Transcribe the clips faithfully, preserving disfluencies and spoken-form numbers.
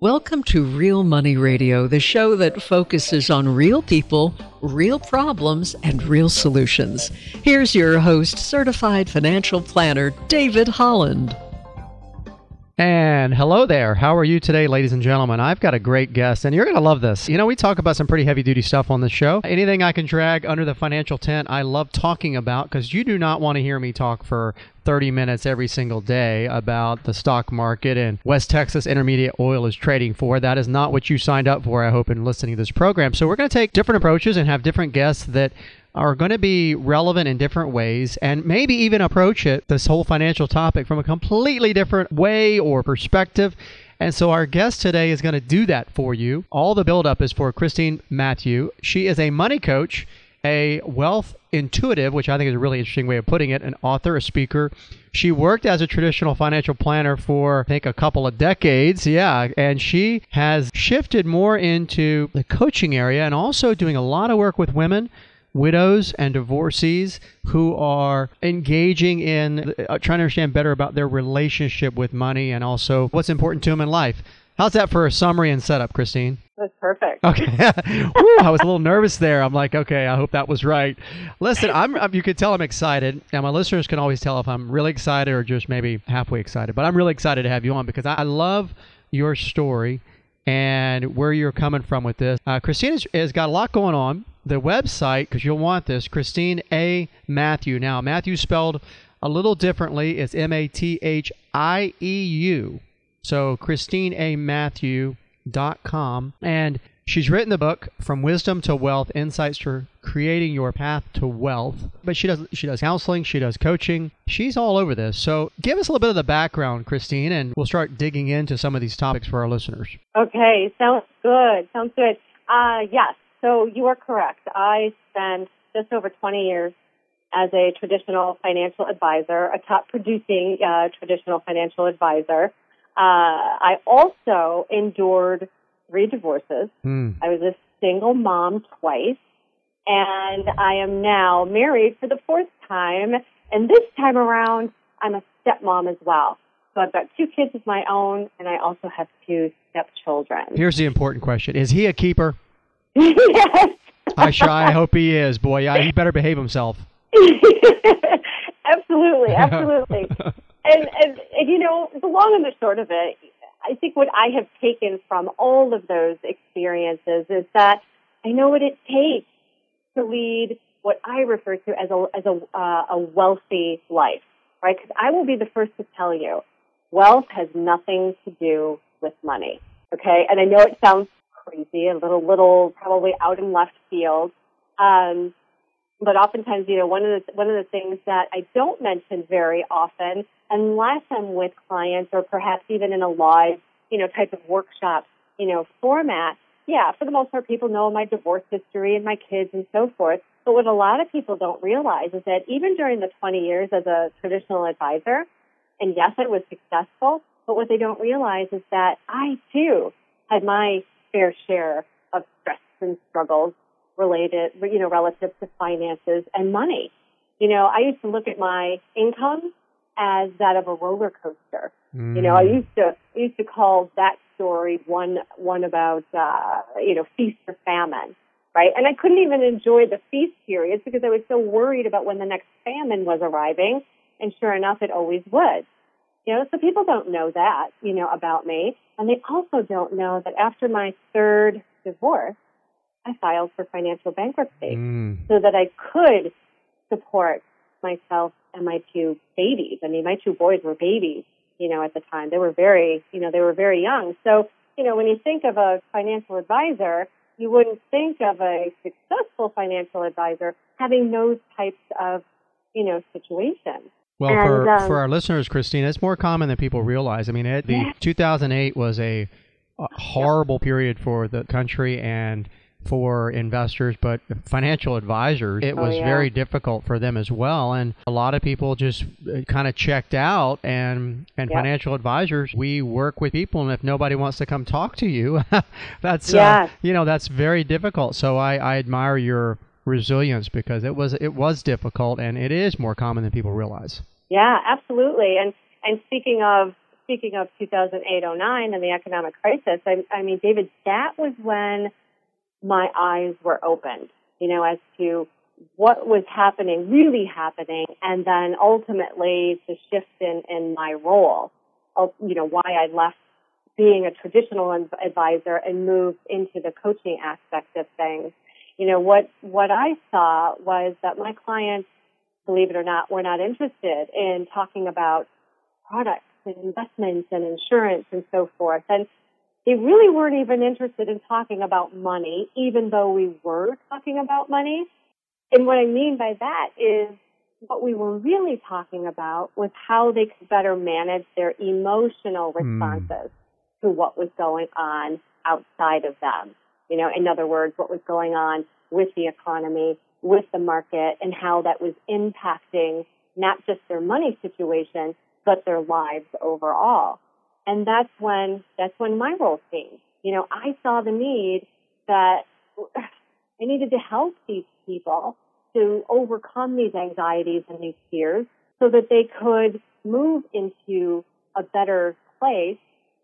Welcome to Real Money Radio, the show that focuses on real people, real problems, and real solutions. Here's your host, certified financial planner, David Holland. And hello there. How are you today, ladies and gentlemen? I've got a great guest, and you're going to love this. You know, we talk about some pretty heavy-duty stuff on the show. Anything I can drag under the financial tent, I love talking about, because you do not want to hear me talk for thirty minutes every single day about the stock market and West Texas Intermediate Oil is trading for. That is not what you signed up for, I hope, in listening to this program. So we're going to take different approaches and have different guests that are going to be relevant in different ways, and maybe even approach it, this whole financial topic, from a completely different way or perspective. And so our guest today is going to do that for you. All the buildup is for Christine Matthew. She is a money coach, a wealth intuitive, which I think is a really interesting way of putting it, an author, a speaker. She worked as a traditional financial planner for, I think, a couple of decades. Yeah. And she has shifted more into the coaching area and also doing a lot of work with women, widows and divorcees who are engaging in uh, trying to understand better about their relationship with money and also what's important to them in life. How's that for a summary and setup, Christine? That's perfect. Okay. Woo, I was a little nervous there. I'm like, okay, I hope that was right. Listen, I'm, I'm, you can tell I'm excited, and my listeners can always tell if I'm really excited or just maybe halfway excited. But I'm really excited to have you on because I, I love your story and where you're coming from with this. Uh, Christine has, has got a lot going on. The website, because you'll want this, Christine A. Matthew. Now, Matthew spelled a little differently. It's M A T H I E U. So Christine A. Matthew dot com. And she's written the book, From Wisdom to Wealth, Insights for Creating Your Path to Wealth. But she does she does counseling, she does coaching. She's all over this. So give us a little bit of the background, Christine, and we'll start digging into some of these topics for our listeners. Okay, sounds good. Sounds good. Uh, yes, so you are correct. I spent just over twenty years as a traditional financial advisor, a top producing uh, traditional financial advisor. Uh, I also endured three divorces. Mm. I was a single mom twice, and I am now married for the fourth time. And this time around, I'm a stepmom as well. So I've got two kids of my own, and I also have two stepchildren. Here's the important question. Is he a keeper? Yes. I sure I hope he is, boy. Yeah, he better behave himself. Absolutely, absolutely. And, and, and, you know, the long and the short of it, I think what I have taken from all of those experiences is that I know what it takes to lead what I refer to as a, as a, uh, a wealthy life, right? Because I will be the first to tell you, wealth has nothing to do with money, okay? And I know it sounds crazy, a little, little probably out in left field, um, but oftentimes, you know, one of the one of the things that I don't mention very often, unless I'm with clients or perhaps even in a live, you know, type of workshop, you know, format, yeah, for the most part, people know my divorce history and my kids and so forth. But what a lot of people don't realize is that even during the twenty years as a traditional advisor, and yes, I was successful, but what they don't realize is that I, too, had my fair share of stress and struggles related, you know, relative to finances and money. You know, I used to look at my income as that of a roller coaster. Mm. You know, I used to I used to call that story one one about uh, you know, feast or famine, right? And I couldn't even enjoy the feast periods because I was so worried about when the next famine was arriving. And sure enough, it always would. You know, so people don't know that, you know, about me, and they also don't know that after my third divorce, I filed for financial bankruptcy mm. so that I could support myself and my two babies. I mean, my two boys were babies, you know, at the time. They were very, you know, they were very young. So, you know, when you think of a financial advisor, you wouldn't think of a successful financial advisor having those types of, you know, situations. Well, and, for, um, for our listeners, Christine, it's more common than people realize. I mean, it, the yeah. two thousand eight was a, a horrible yeah. period for the country and for investors, but financial advisors, it was oh, yeah. very difficult for them as well. And a lot of people just kind of checked out. And, and yep. financial advisors, we work with people, and if nobody wants to come talk to you, that's yeah. uh, you know, that's very difficult. So I, I admire your resilience because it was it was difficult, and it is more common than people realize. Yeah, absolutely. And and speaking of speaking of two thousand eight oh nine and the economic crisis, I, I mean, David, that was when my eyes were opened, you know, as to what was happening, really happening, and then ultimately the shift in, in my role, you know, why I left being a traditional advisor and moved into the coaching aspect of things. You know, what, what I saw was that my clients, believe it or not, were not interested in talking about products and investments and insurance and so forth. And they really weren't even interested in talking about money, even though we were talking about money. And what I mean by that is what we were really talking about was how they could better manage their emotional responses mm. to what was going on outside of them. You know, in other words, what was going on with the economy, with the market, and how that was impacting not just their money situation, but their lives overall. And that's when, that's when my role changed. You know, I saw the need that I needed to help these people to overcome these anxieties and these fears so that they could move into a better place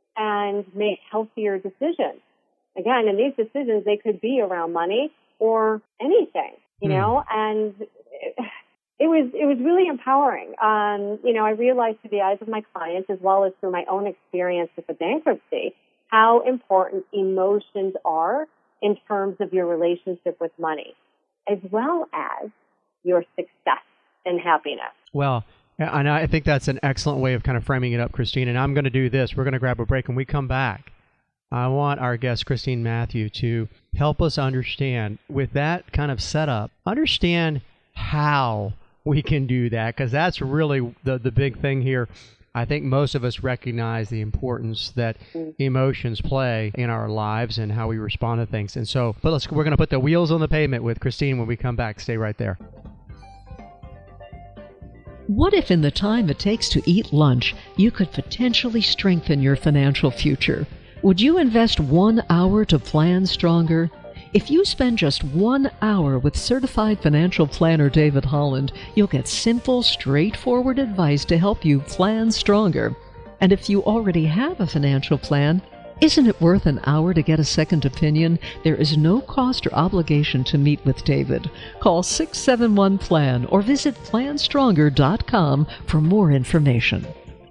and make healthier decisions. Again, and these decisions, they could be around money or anything, you mm. know, and it, it was, it was really empowering. Um, you know, I realized through the eyes of my clients as well as through my own experience with the bankruptcy, how important emotions are in terms of your relationship with money, as well as your success and happiness. Well, and I think that's an excellent way of kind of framing it up, Christine. And I'm going to do this. We're going to grab a break. When we come back, I want our guest, Christine Matthew, to help us understand, with that kind of setup, understand how we can do that, because that's really the, the big thing here. I think most of us recognize the importance that emotions play in our lives and how we respond to things. And so but let's, we're going to put the wheels on the pavement with Christine when we come back. Stay right there. What if in the time it takes to eat lunch, you could potentially strengthen your financial future? Would you invest one hour to plan stronger? If you spend just one hour with certified financial planner David Holland, you'll get simple, straightforward advice to help you plan stronger. And if you already have a financial plan, isn't it worth an hour to get a second opinion? There is no cost or obligation to meet with David. Call six seven one plan or visit plan stronger dot com for more information.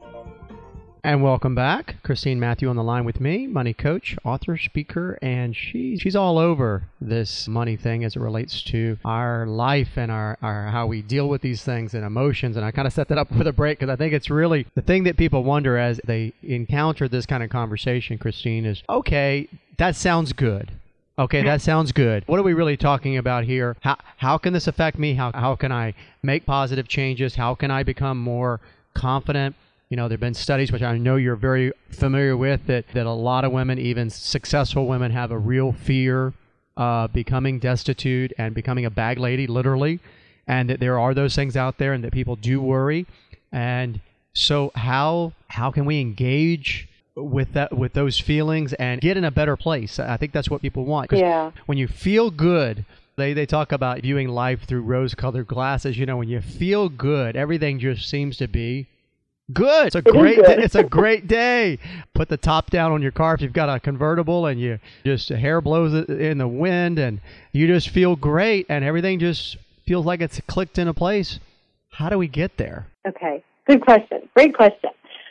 And welcome back. Christine Matthew on the line with me, money coach, author, speaker, and she she's all over this money thing as it relates to our life and our, our how we deal with these things and emotions. And I kind of set that up with a break because I think it's really the thing that people wonder as they encounter this kind of conversation, Christine, is, okay, that sounds good. Okay, that sounds good. What are we really talking about here? How how can this affect me? How how can I make positive changes? How can I become more confident? You know, there have been studies, which I know you're very familiar with, that, that a lot of women, even successful women, have a real fear of becoming destitute and becoming a bag lady, literally, and that there are those things out there and that people do worry. And so how how can we engage with that with those feelings and get in a better place? I think that's what people want. 'Cause yeah. when you feel good, they, they talk about viewing life through rose-colored glasses. You know, when you feel good, everything just seems to be good. It's a great day. It's a great day. Put the top down on your car if you've got a convertible and you just the hair blows in the wind and you just feel great and everything just feels like it's clicked into place. How do we get there? Okay. Good question. Great question.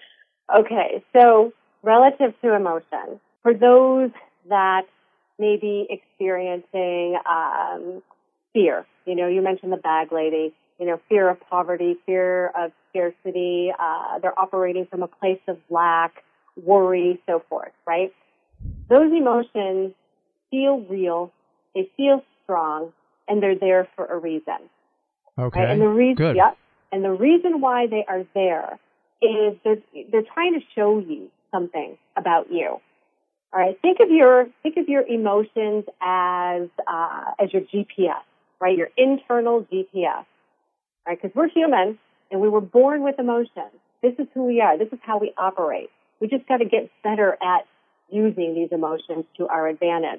Okay. So relative to emotion, for those that may be experiencing um, fear, you know, you mentioned the bag lady, you know, fear of poverty, fear of scarcity, uh, they're operating from a place of lack, worry, so forth, right? Those emotions feel real, they feel strong, and they're there for a reason. Okay, right? And the reason, good. Yeah, and the reason why they are there is they're, they're trying to show you something about you. All right, think of your think of your emotions as uh, as your G P S, right? Your internal G P S. Right? Because we're human and we were born with emotions. This is who we are. This is how we operate. We just got to get better at using these emotions to our advantage.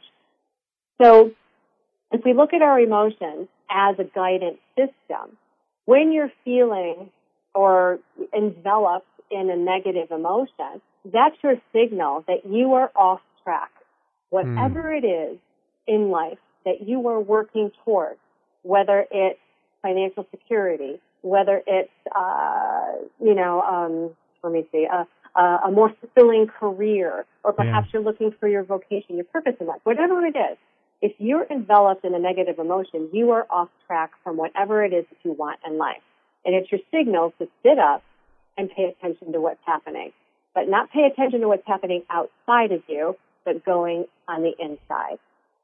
So if we look at our emotions as a guidance system, when you're feeling or enveloped in a negative emotion, that's your signal that you are off track. Whatever mm. it is in life that you are working towards, whether it's financial security, whether it's, uh, you know, um, let me see, uh, uh, a more fulfilling career, or perhaps yeah. you're looking for your vocation, your purpose in life, whatever it is, if you're enveloped in a negative emotion, you are off track from whatever it is that you want in life. And it's your signal to sit up and pay attention to what's happening. But not pay attention to what's happening outside of you, but going on the inside.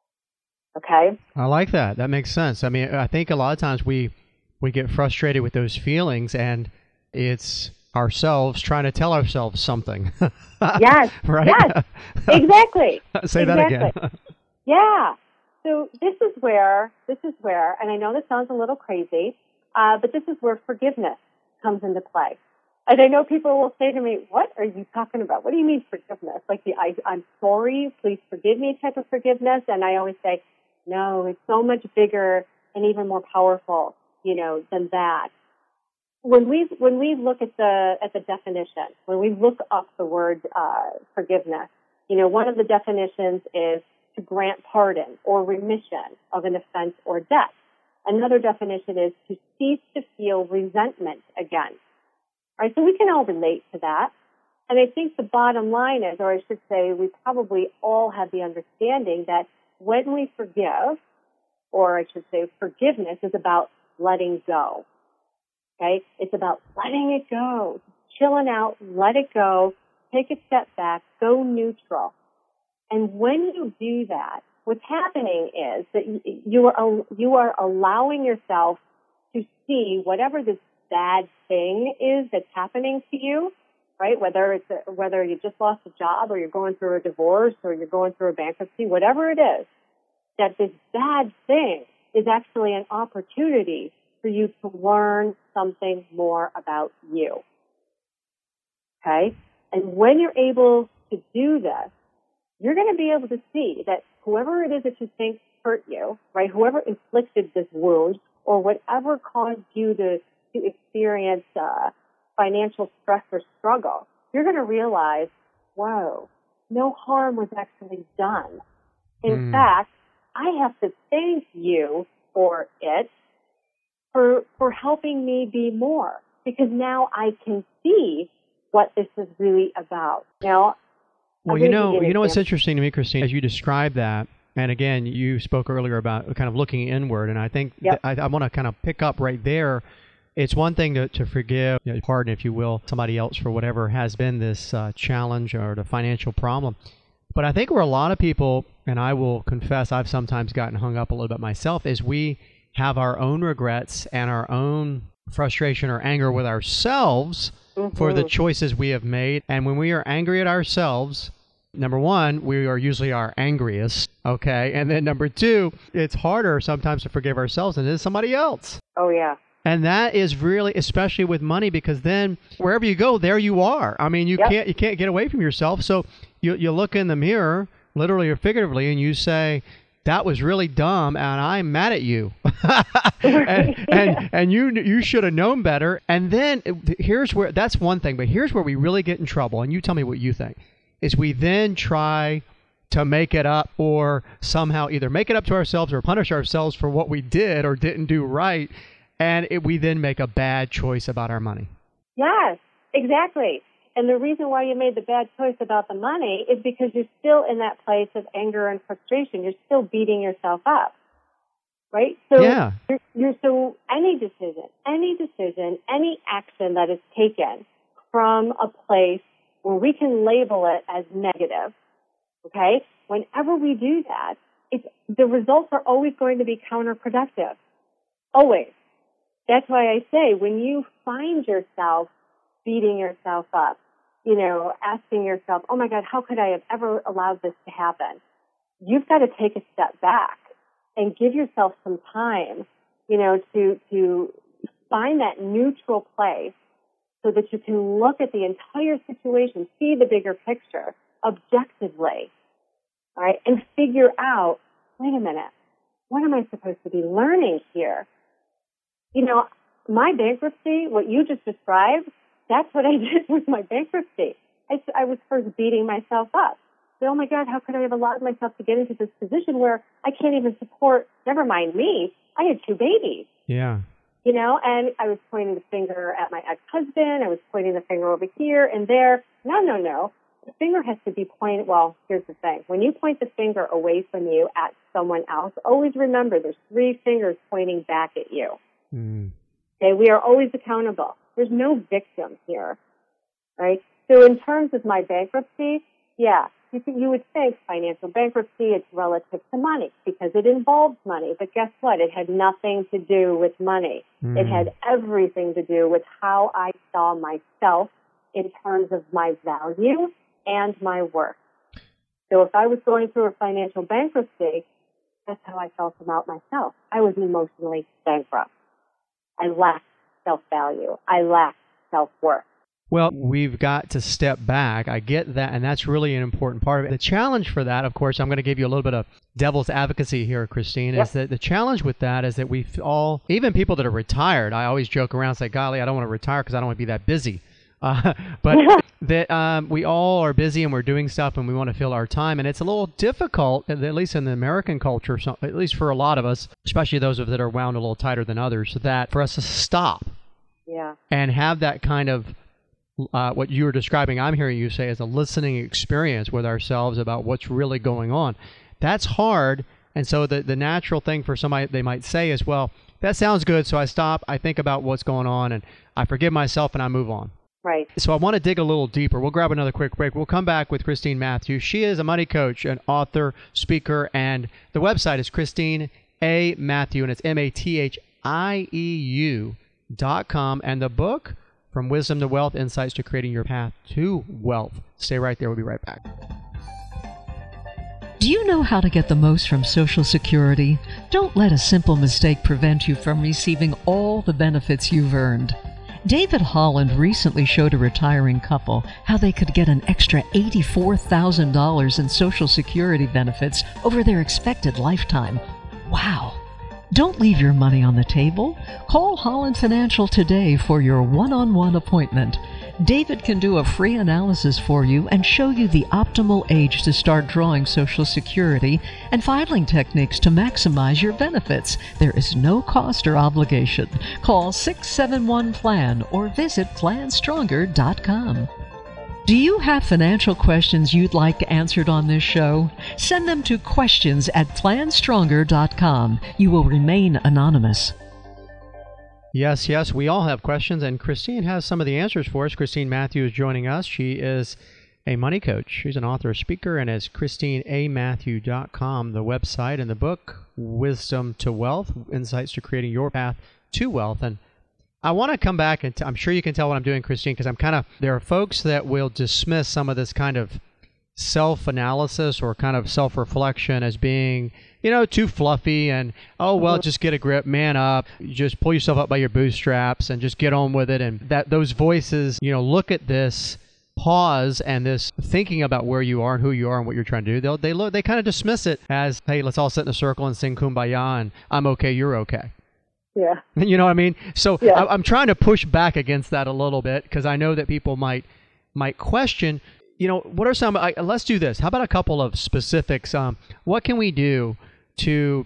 Okay? I like that. That makes sense. I mean, I think a lot of times we we get frustrated with those feelings, and it's ourselves trying to tell ourselves something. Yes. Right? Yes. Exactly. Say exactly. that again. Yeah. So this is where, this is where, and I know this sounds a little crazy, uh, but this is where forgiveness comes into play. And I know people will say to me, what are you talking about? What do you mean forgiveness? Like the I, I'm sorry, please forgive me type of forgiveness? And I always say, no, it's so much bigger and even more powerful, you know, than that. When we when we look at the at the definition, when we look up the word uh, forgiveness, you know, one of the definitions is to grant pardon or remission of an offense or debt. Another definition is to cease to feel resentment again. All right, so we can all relate to that. And I think the bottom line is, or I should say, we probably all have the understanding that when we forgive, or I should say forgiveness is about letting go. Okay? It's about letting it go, chilling out, let it go, take a step back, go neutral. And when you do that, what's happening is that you are you are allowing yourself to see whatever this bad thing is that's happening to you, right? Whether it's a, whether you just lost a job, or you're going through a divorce, or you're going through a bankruptcy, whatever it is, that this bad thing is actually an opportunity for you to learn something more about you. Okay? And when you're able to do this, you're going to be able to see that whoever it is that you think hurt you, right, whoever inflicted this wound, or whatever caused you to, to experience uh, financial stress or struggle, you're going to realize, whoa, no harm was actually done. In mm. fact, I have to thank you for it, for for helping me be more, because now I can see what this is really about. Now, well, you know, you know what's interesting to me, Christine, as you describe that, and again, you spoke earlier about kind of looking inward, and I think yep. I, I want to kind of pick up right there. It's one thing to, to forgive, you know, pardon, if you will, somebody else for whatever has been this uh, challenge or the financial problem. But I think where a lot of people, and I will confess I've sometimes gotten hung up a little bit myself, is we have our own regrets and our own frustration or anger with ourselves mm-hmm. for the choices we have made. And when we are angry at ourselves, number one, we are usually our angriest, okay? And then number two, it's harder sometimes to forgive ourselves than it is somebody else. Oh, yeah. And that is really, especially with money, because then wherever you go, there you are. I mean, you yep. can't you can't get away from yourself. So you you look in the mirror, literally or figuratively, and you say, that was really dumb, and I'm mad at you. and, and and you you should have known better. And then here's where, that's one thing, but here's where we really get in trouble, and you tell me what you think, is we then try to make it up, or somehow either make it up to ourselves or punish ourselves for what we did or didn't do right. And it, we then make a bad choice about our money. Yes, exactly. And the reason why you made the bad choice about the money is because you're still in that place of anger and frustration. You're still beating yourself up, right? So yeah. you're, you're so any decision, any decision, any action that is taken from a place where we can label it as negative, okay? Whenever we do that, it's, the results are always going to be counterproductive, always. That's why I say when you find yourself beating yourself up, you know, asking yourself, oh my God, how could I have ever allowed this to happen? You've got to take a step back and give yourself some time, you know, to, to find that neutral place so that you can look at the entire situation, see the bigger picture objectively, all right, and figure out, wait a minute, what am I supposed to be learning here? You know, my bankruptcy, what you just described, that's what I did with my bankruptcy. I, I was first beating myself up. So, oh my God, how could I have allowed myself to get into this position where I can't even support, never mind me, I had two babies. Yeah. You know, and I was pointing the finger at my ex-husband. I was pointing the finger over here and there. No, no, no. The finger has to be pointed. Well, here's the thing. When you point the finger away from you at someone else, always remember there's three fingers pointing back at you. Mm. Okay, we are always accountable. There's no victim here, right? So in terms of my bankruptcy, yeah, you, th- you would think financial bankruptcy, it's relative to money because it involves money. But guess what? It had nothing to do with money. Mm. It had everything to do with how I saw myself in terms of my value and my worth. So if I was going through a financial bankruptcy, that's how I felt about myself. I was emotionally bankrupt. I lacked self-value. I lacked self-worth. Well, we've got to step back. I get that, and that's really an important part of it. The challenge for that, of course, I'm going to give you a little bit of devil's advocacy here, Christine, yep. is that the challenge with that is that we all, even people that are retired, I always joke around and say, golly, I don't want to retire because I don't want to be that busy. Uh, but that um, we all are busy and we're doing stuff and we want to fill our time. And it's a little difficult, at least in the American culture, so, at least for a lot of us, especially those of that are wound a little tighter than others, that for us to stop yeah. and have that kind of Uh, what you were describing, I'm hearing you say, is a listening experience with ourselves about what's really going on. That's hard, and so the, the natural thing for somebody, they might say is, well, that sounds good, so I stop, I think about what's going on, and I forgive myself, and I move on. Right. So I want to dig a little deeper. We'll grab another quick break. We'll come back with Christine Matthews. She is a money coach, an author, speaker, and the website is Christine A. Matthew, and it's M A T H I E U dot com, and the book, From Wisdom to Wealth, Insights to Creating Your Path to Wealth. Stay right there. We'll be right back. Do you know how to get the most from Social Security? Don't let a simple mistake prevent you from receiving all the benefits you've earned. David Holland recently showed a retiring couple how they could get an extra eighty-four thousand dollars in Social Security benefits over their expected lifetime. Wow! Don't leave your money on the table. Call Holland Financial today for your one-on-one appointment. David can do a free analysis for you and show you the optimal age to start drawing Social Security and filing techniques to maximize your benefits. There is no cost or obligation. Call six seven one plan or visit plan stronger dot com. Do you have financial questions you'd like answered on this show? Send them to questions at plan stronger dot com. You will remain anonymous. Yes, yes, we all have questions, and Christine has some of the answers for us. Christine Matthews is joining us. She is a money coach. She's an author, speaker, and is christine a matthew dot com, the website, and the book, Wisdom to Wealth, Insights to Creating Your Path to Wealth. And I want to come back, and t- I'm sure you can tell what I'm doing, Christine, because I'm kind of, there are folks that will dismiss some of this kind of self-analysis or kind of self-reflection as being, you know, too fluffy and, oh, well, just get a grip, man up, just pull yourself up by your bootstraps and just get on with it. And that those voices, you know, look at this pause and this thinking about where you are and who you are and what you're trying to do. They'll, they look, they kind of dismiss it as, hey, let's all sit in a circle and sing Kumbaya and I'm okay, you're okay. Yeah. You know what I mean? So yeah. I, I'm trying to push back against that a little bit because I know that people might might question, you know, what are some, I, let's do this. How about a couple of specifics? Um, what can we do to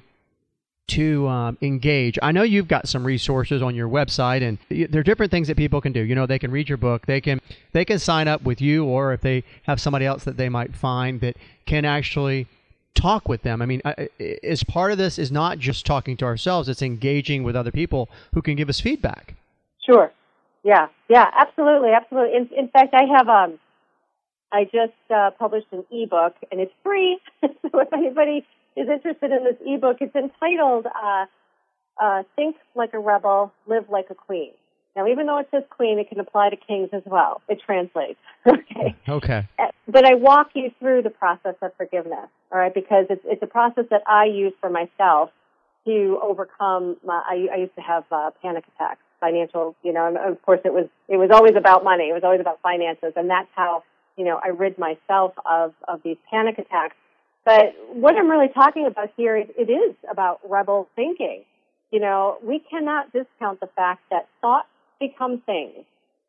to um, engage? I know you've got some resources on your website, and there are different things that people can do. You know, they can read your book. They can they can sign up with you, or if they have somebody else that they might find that can actually talk with them. I mean, as part of this is not just talking to ourselves, it's engaging with other people who can give us feedback. Sure. Yeah. Yeah, absolutely. Absolutely. In, in fact, I have, um, I just uh, published an ebook and it's free. So if anybody is interested in this ebook, it's entitled, uh, uh, Think Like a Rebel, Live Like a Queen. Now, even though it says queen, it can apply to kings as well. It translates. Okay. Okay. But I walk you through the process of forgiveness, all right, because it's it's a process that I use for myself to overcome my, I, I used to have uh, panic attacks, financial, you know, and of course it was, it was always about money. It was always about finances. And that's how, you know, I rid myself of, of these panic attacks. But what I'm really talking about here is it is about rebel thinking. You know, we cannot discount the fact that thoughts become things,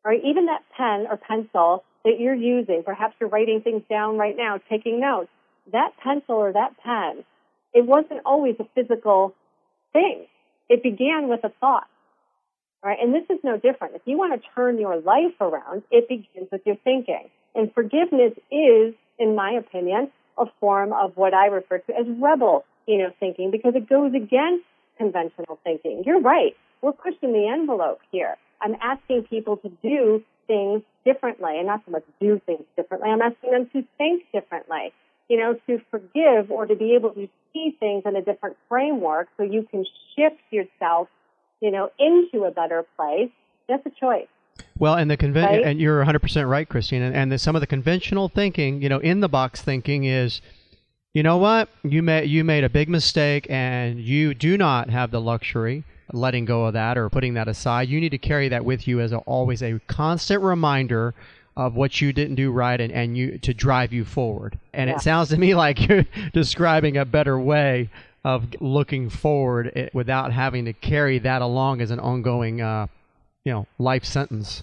right? Even that pen or pencil that you're using, perhaps you're writing things down right now, taking notes, that pencil or that pen, it wasn't always a physical thing. It began with a thought, right? And this is no different. If you want to turn your life around, it begins with your thinking. And forgiveness is, in my opinion, a form of what I refer to as rebel, you know, thinking, because it goes against conventional thinking. You're right. We're pushing the envelope here. I'm asking people to do things differently, and not so much do things differently. I'm asking them to think differently, you know, to forgive or to be able to see things in a different framework so you can shift yourself, you know, into a better place. That's a choice. Well, and the conven- right? and you're one hundred percent right, Christine. And, and the, some of the conventional thinking, you know, in the box thinking is, you know what, you made you made a big mistake, and you do not have the luxury letting go of that or putting that aside. You need to carry that with you as a, always a constant reminder of what you didn't do right, and, and you to drive you forward. And yeah. it sounds to me like you're describing a better way of looking forward without having to carry that along as an ongoing, uh, you know, life sentence.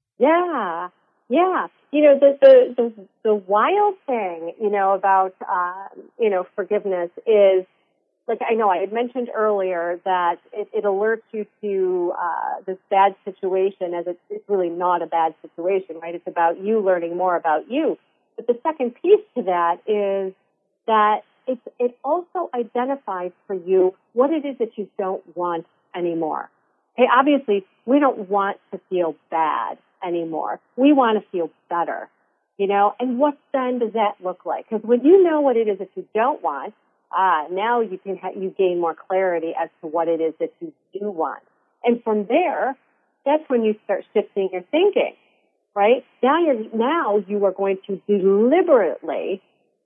Yeah, yeah. You know, the the the, the wild thing, you know, about uh, you know forgiveness is, like, I know I had mentioned earlier that it, it alerts you to uh, this bad situation as it's, it's really not a bad situation, right? It's about you learning more about you. But the second piece to that is that it's, it also identifies for you what it is that you don't want anymore. Okay, obviously, we don't want to feel bad anymore. We want to feel better, you know? And what then does that look like? Because when you know what it is that you don't want, Ah, now you can ha- you gain more clarity as to what it is that you do want. And from there, that's when you start shifting your thinking, right? Now you're, now you are going to deliberately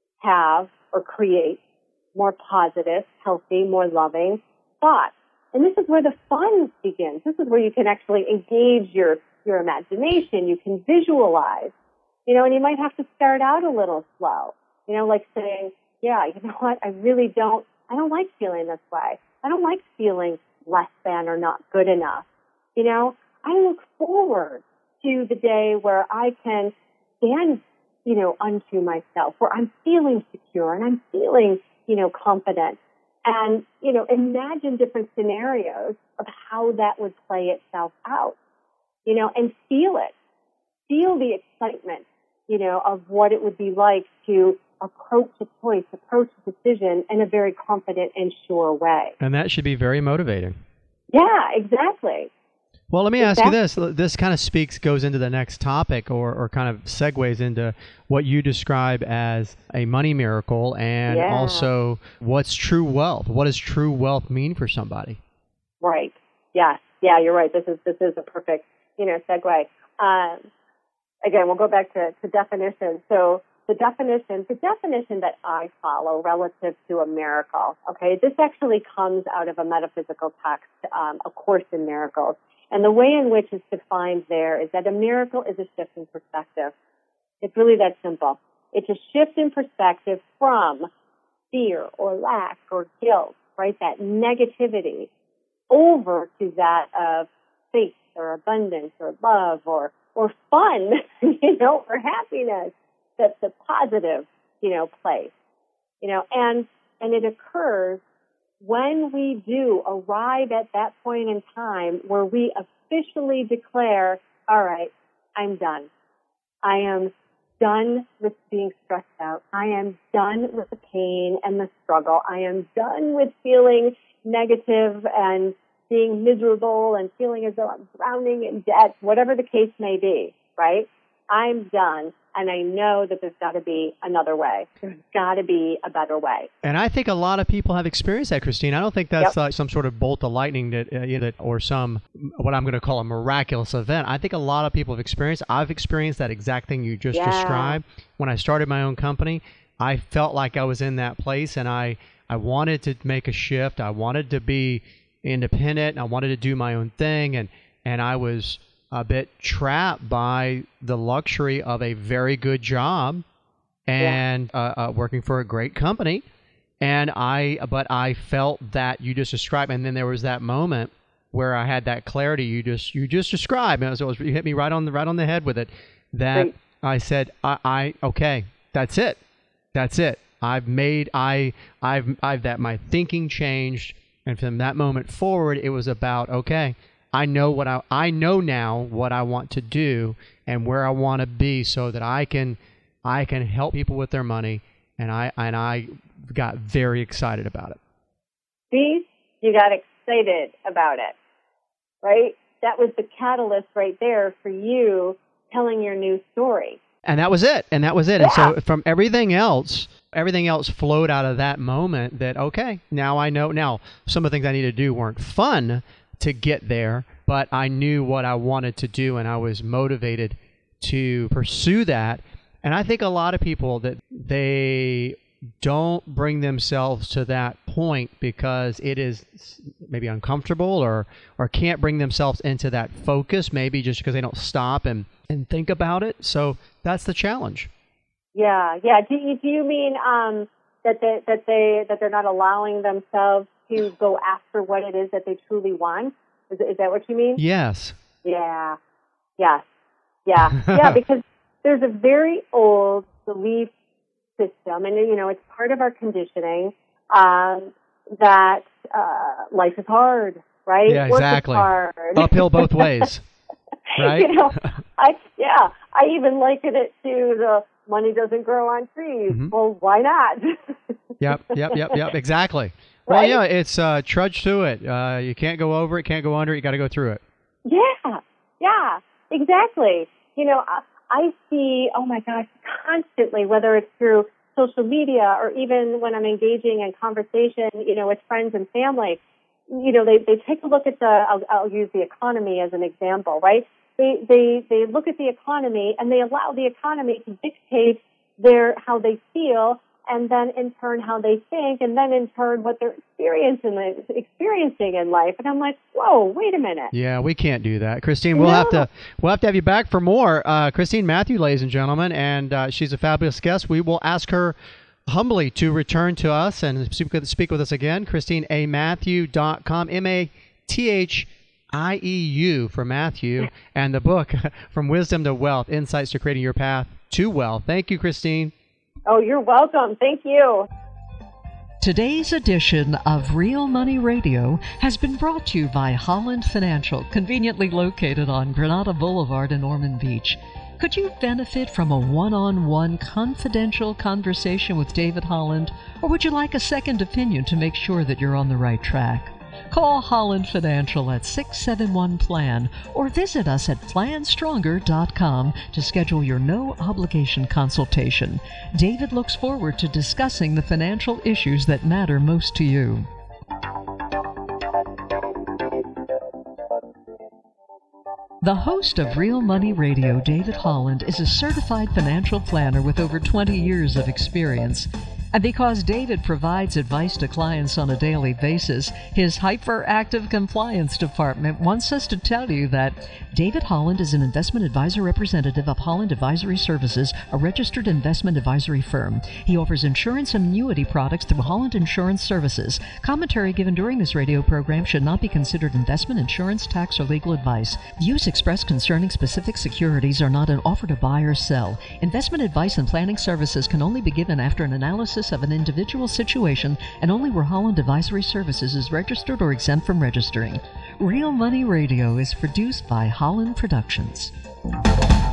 have or create more positive, healthy, more loving thoughts. And this is where the fun begins. This is where you can actually engage your, your imagination. You can visualize, you know, and you might have to start out a little slow, you know, like saying, yeah, you know what, I really don't, I don't like feeling this way. I don't like feeling less than or not good enough. You know, I look forward to the day where I can stand, you know, unto myself, where I'm feeling secure and I'm feeling, you know, confident. And, you know, imagine different scenarios of how that would play itself out, you know, and feel it. Feel the excitement, you know, of what it would be like to approach a choice, approach a decision in a very confident and sure way. And that should be very motivating. Yeah, exactly. Well, let me exactly. ask you this. This kind of speaks, goes into the next topic, or, or kind of segues into what you describe as a money miracle, and yeah. also what's true wealth. What does true wealth mean for somebody? Right. Yes. Yeah, you're right. This is this is a perfect, you know, segue. Um, again, we'll go back to, to definition. So the definition, the definition that I follow relative to a miracle, okay, this actually comes out of a metaphysical text, um, A Course in Miracles. And the way in which it's defined there is that a miracle is a shift in perspective. It's really that simple. It's a shift in perspective from fear or lack or guilt, right, that negativity, over to that of faith or abundance or love or, or fun, you know, or happiness. That's a positive, you know, place, you know, and, and it occurs when we do arrive at that point in time where we officially declare, all right, I'm done. I am done with being stressed out. I am done with the pain and the struggle. I am done with feeling negative and being miserable and feeling as though I'm drowning in debt, whatever the case may be, right? I'm done. And I know that there's got to be another way. There's got to be a better way. And I think a lot of people have experienced that, Christine. I don't think that's Yep. like some sort of bolt of lightning that, uh, you know, or some, what I'm going to call a miraculous event. I think a lot of people have experienced. I've experienced that exact thing you just Yeah. described. When I started my own company, I felt like I was in that place, and I, I wanted to make a shift. I wanted to be independent, and I wanted to do my own thing, and, and I was a bit trapped by the luxury of a very good job and yeah. uh, uh, working for a great company. And I, but I felt that you just described, and then there was that moment where I had that clarity you just you just described. And it was, you hit me right on the right on the head with it. That Great. I said, I, I okay, that's it, that's it. I've made I I've I've that my thinking changed, and from that moment forward, it was about okay. I know what I I know now what I want to do and where I want to be, so that I can I can help people with their money, and I and I got very excited about it. See, you got excited about it, right? That was the catalyst right there for you telling your new story. And that was it. And that was it. Yeah. And so from everything else, everything else flowed out of that moment that, okay, now I know. Now, some of the things I needed to do weren't fun to get there, but I knew what I wanted to do, and I was motivated to pursue that. And I think a lot of people that they don't bring themselves to that point because it is maybe uncomfortable, or or can't bring themselves into that focus, maybe just because they don't stop and, and think about it. So that's the challenge. Yeah, yeah. Do you, do you mean um, that they that they that they're not allowing themselves to go after what it is that they truly want? Is, is that what you mean? Yes. Yeah. Yeah. Yeah. Yeah. Because there's a very old belief system, and you know it's part of our conditioning um, that uh, life is hard, right? Yeah, Work exactly. is hard. Uphill both ways, right? You know, I yeah, I even liken it to the money doesn't grow on trees. Mm-hmm. Well, why not? Yep, yep, yep, yep. Exactly. Well, Right? yeah, it's uh, trudge through it. Uh, you can't go over it, can't go under it. You got to go through it. Yeah, yeah, exactly. You know, I, I see, oh my gosh, constantly, whether it's through social media or even when I'm engaging in conversation, you know, with friends and family, you know, they, they take a look at the, I'll, I'll use the economy as an example, right? They, they, they look at the economy and they allow the economy to dictate their, how they feel, and then in turn how they think, and then in turn what they're experiencing, experiencing in life. And I'm like, whoa, wait a minute. Yeah, we can't do that, Christine. We'll No. have to we'll have to have you back for more. Uh, Christine Matthew, ladies and gentlemen, and uh, she's a fabulous guest. We will ask her humbly to return to us and speak with, speak with us again. Christine A Matthew dot com, M A T H I E U for Matthew, and the book From Wisdom to Wealth: Insights to Creating Your Path to Wealth. Thank you, Christine. Oh, you're welcome. Thank you. Today's edition of Real Money Radio has been brought to you by Holland Financial, conveniently located on Granada Boulevard in Ormond Beach. Could you benefit from a one-on-one confidential conversation with David Holland, or would you like a second opinion to make sure that you're on the right track? Call Holland Financial at six seven one plan or visit us at plan stronger dot com to schedule your no-obligation consultation. David looks forward to discussing the financial issues that matter most to you. The host of Real Money Radio, David Holland, is a certified financial planner with over twenty years of experience. And because David provides advice to clients on a daily basis, his hyperactive compliance department wants us to tell you that David Holland is an investment advisor representative of Holland Advisory Services, a registered investment advisory firm. He offers insurance and annuity products through Holland Insurance Services. Commentary given during this radio program should not be considered investment, insurance, tax, or legal advice. Views expressed concerning specific securities are not an offer to buy or sell. Investment advice and planning services can only be given after an analysis of an individual situation and only where Holland Advisory Services is registered or exempt from registering. Real Money Radio is produced by Holland Productions.